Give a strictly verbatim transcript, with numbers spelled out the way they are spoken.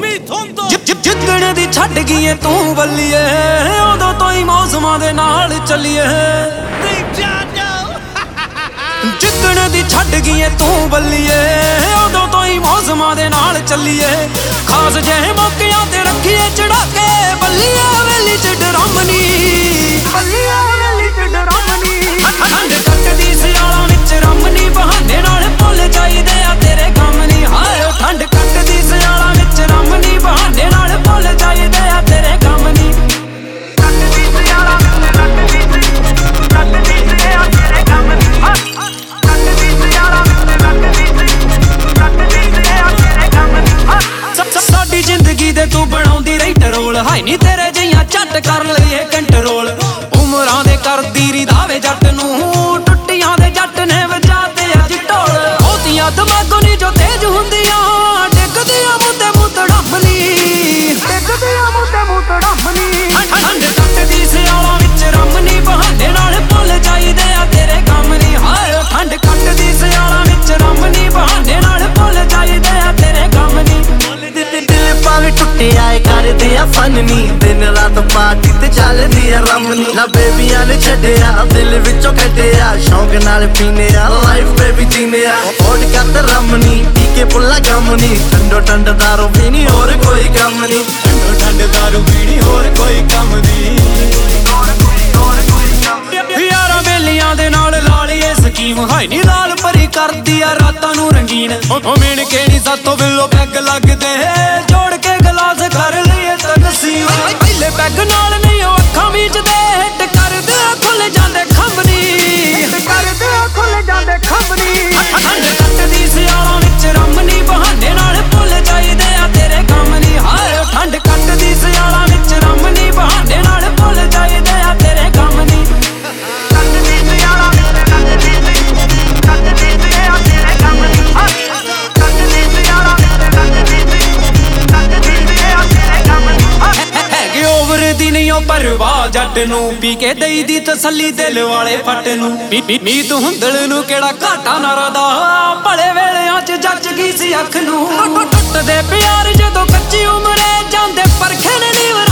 ਜਿੱਦਣ ਦੀ ਛੱਡ ਗਈਏ ਤੂੰ ਬੱਲੀਏ ਉਦੋਂ ਤੋਂ ਹੀ ਮੌਸਮਾਂ ਦੇ ਨਾਲ ਚੱਲੀਏ ਜਿੱਦਣ ਦੀ ਛੱਡ ਗਈਏ ਤੂੰ ਬੱਲੀਏ ਉਦੋਂ ਤੋਂ ਹੀ ਮੌਸਮਾਂ ਦੇ ਨਾਲ ਚੱਲੀਏ ਖਾਸ ਜਿਹੇ ਮੌਕਿਆਂ ਤੇ ਰੱਖੀਏ ਚੜਾ ਕੇ ਬੱਲੀਏ ਵੇਲੀ ਚ ਡਰਾਮਨੀ ਬੱਲੀਏ ਵੇਲੀ ਚ ਡਰਾਮਨੀ ਠੰਡ ਕੱਟਦੀ ਸਿਆਲਾਂ ਵਿੱਚ ਰਮਨੀ ਬਹਾਨੇ ਨਾਲ ਭੁੱਲ ਜਾਈਦੇ ਆ ਤੇਰੇ ਕੰਮ ਨੀ ਹਾਏ ਠੰਡ ਕੱਟਦੀ ਸਿਆਲਾਂ ਵਿੱਚ ਰਮਨੀ ਬਹਾਨੇ ਨਾਲ ਭੁੱਲ ਜਾਈਦੇ ਆ ਤੇਰੇ ਕੰਮ ਨੀ ਕੱਟਦੀ ਸਿਆਲਾਂ ਵਿੱਚ ਕੱਟਦੀ ਕੱਟਦੀ ਸਿਆਲਾਂ ਤੇਰੇ ਕੰਮ ਨੀ ਕੱਟਦੀ ਸਿਆਲਾਂ ਵਿੱਚ ਕੱਟਦੀ ਕੱਟਦੀ ਸਿਆਲਾਂ ਤੇਰੇ ਕੰਮ ਨੀ ਸਾਡੀ ਜ਼ਿੰਦਗੀ ਦੇ ਤੂੰ ਬਣਾਉਂਦੀ ਰਹੀ ਟਰੋਲ ਹਾਈ ਨੀ ਤੇਰੇ ਜਿਹੀਆਂ ਝੱਟ ਕਰ ਲਈਏ ਕੰਟਰੋਲ ਉਮਰਾਂ ਦੇ ਕਰਦੀ ਰੀ ਦਾਵੇ ਜੱਟ ਨੂੰ ਟੁੱਟੀਆਂ ਦੇ ਜੱਟ ਨੇ ਵਜਾ ਤੇ ਅੱਜ ਢੋਲ ਬਹੁਤੀਆਂ ਦਿਮਾਗੋਂ ਨੀ ਜੋ ਤੇਜ਼ ਹੁੰਦੀਆਂ ਡਿੱਗਦੀਆਂ ਮੂੰਹ ਤੇ ਮੂੰਹ ਤੜੰਬਨੀ ਡਿੱਗਦੀਆਂ ਮੂੰਹ ਤੇ ਮੂੰਹ ਤੜੰਬਨੀ ਠੰਡ ਕੱਟਦੀ ਸਿਆਲਾਂ ਵਿੱਚ ਰਮਨੀ ਬਹਾਨੇ ਨਾਲ ਭੁੱਲ ਜਾਈਦੇ ਆ ਤੇਰੇ ਕੰਮ ਨੀ ਹਾਏ ਠੰਡ ਕੱਟਦੀ ਸਿਆਲਾਂ ਵਿੱਚ ਰਮਨੀ ਬਹਾਨੇ ਨਾਲ ਭੁੱਲ ਜਾਈਦੇ ਆ ਤੇਰੇ ਕੰਮ ਨੀ ਦਿਲ ਭਾਵੇਂ ਟੁੱਟਿਆ ਏ ਕਰਦੇ ਆ ਫਨ ਨੀ ਦਿਨ ਰਾਤ ਪਾਰਟੀ ਤੇ ਚੱਲਦੀ ਆ ਰਮਨੀ ਨਾ ਬੇਬੀਆਂ ਨੇ ਛੱਡਿਆ ਦਿਲ ਵਿੱਚੋਂ ਕੱਢਿਆ ਸ਼ੌਂਕ ਨਾਲ ਪੀਨੇ ਆ ਲਾਈਫ ਬੇਬੀ ਜੀਨੇ ਆ ਹੋੜ ਕੱਤ ਰਮਨੀ ਪੀ ਕੇ ਪੁੱਲਾ ਗਮ ਨੀ ਠੰਡੋ ਠੰਡ ਦਾਰੂ ਪੀਣੀ ਹੋਰ ਕੋਈ ਕੰਮ ਨੀ ਠੰਡੋ ਠੰਡ ਦਾਰੂ ਪੀਣੀ ਹੋਰ ਕੋਈ ਕੰਮ ਨੀ ਯਾਰਾਂ ਬੇਲੀਆਂ ਦੇ ਨਾਲ ਲਾ ਲਈਏ ਸਕੀਮ ਹਾਈ ਨੀ ਲਾਲ ਭਰੀ ਕਰਦੀ ਆ ਰਾਤਾਂ ਨੂੰ ਰੰਗੀਨ ਉਹ ਮੇਣ ਕੇ ਨੀ ਸਾਤੋਂ ਬਿੱਲੋ ਪੈਗ ਲੱਗਦੇ ਜੋੜ ਕੇ ਗਲਾਸ ਕਰ ਲਈਏ ਤਕਸੀਮ ਪਹਿਲੇ ਪੈਗ ਨਾਲ ਨਹੀਂ ਉਹ ਅੱਖਾਂ ਮੀਚਦੇ ਹਿੱਟ ਕਰਦੇ ਆ ਖੁੱਲ ਜਾਂਦੇ ਖੰਭਨੀ ਹਿੱਟ ਕਰਦੇ ਆ ਖੁੱਲ ਜਾਂਦੇ ਖੰਭਨੀ ਠੰਡ ਕੱਟਦੀ ਸਿਆਲਾਂ ਵਿੱਚ ਰਮਨੀ ਬਹਾਨੇ ਨਾਲ ਭੁੱਲ ਜਾਈਦੇ ਆ ਤੇਰੇ ਕੰਮ ਨੀ ਹਾਏ ਠੰਡ ਕੱਟਦੀ ਸਿਆਲਾਂ ਵਿੱਚ ਰਮਨੀ ਬਹਾਨੇ ਨਾਲ ਭੁੱਲ ਜਾਈਦੇ ਆ ਤੇਰੇ ਕੰਮ ਨੀ ਕੱਟਦੀ ਸਿਆਲਾਂ ਵਿੱਚ ਕੱਟਦੀ ਕੱਟਦੀ ਸਿਆਲਾਂ ਤੇਰੇ ਕੰਮ ਨੀ ਕੱਟਦੀ ਸਿਆਲਾਂ ਵਿੱਚ ਕੱਟਦੀ ਕੱਟਦੀ ਸਿਆਲਾਂ ਤੇਰੇ ਕੰਮ ਨੀ ਹੈਗੇ ਓਵਰ ਦੀ ਨਹੀਂ ਉਹ ਪਰਵਾਹ ਜੱਟ ਨੂੰ ਪੀ ਕੇ ਦਈ ਦੀ ਤਸੱਲੀ ਦਿਲ ਵਾਲੇ ਫੱਟ ਨੂੰ ਮੀਤ ਹੁੰਦਲ ਨੂੰ ਕਿਹੜਾ ਘਾਟਾ ਨਾ ਰਦਾ ਭਲੇ ਵੇਲਿਆਂ ਚ ਜੱਜ ਗਈ ਸੀ ਅੱਖ ਨੂੰ ਟੁੱਟਦੇ ਪਿਆਰ ਜਦੋਂ ਕੱਚੀ ਉਮਰੇ ਜਾਂਦੇ ਪਰਖੇ ਨੇ ਨੀਵ